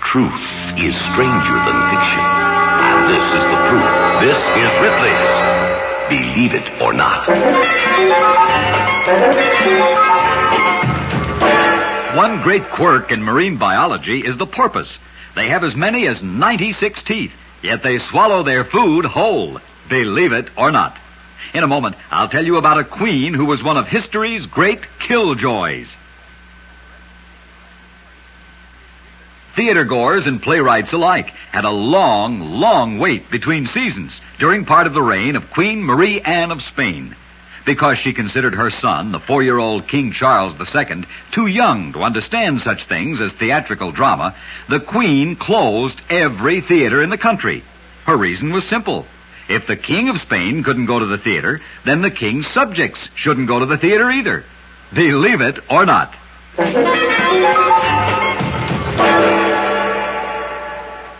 Truth is stranger than fiction. And this is the proof. This is Ripley's Believe It or Not. One great quirk in marine biology is the porpoise. They have as many as 96 teeth, yet they swallow their food whole. Believe it or not. In a moment, I'll tell you about a queen who was one of history's great killjoys. Theater-goers and playwrights alike had a long wait between seasons during part of the reign of Queen Marie Anne of Spain. Because she considered her son, the 4-year-old King Charles II, too young to understand such things as theatrical drama, the Queen closed every theater in the country. Her reason was simple. If the King of Spain couldn't go to the theater, then the King's subjects shouldn't go to the theater either. Believe it or not.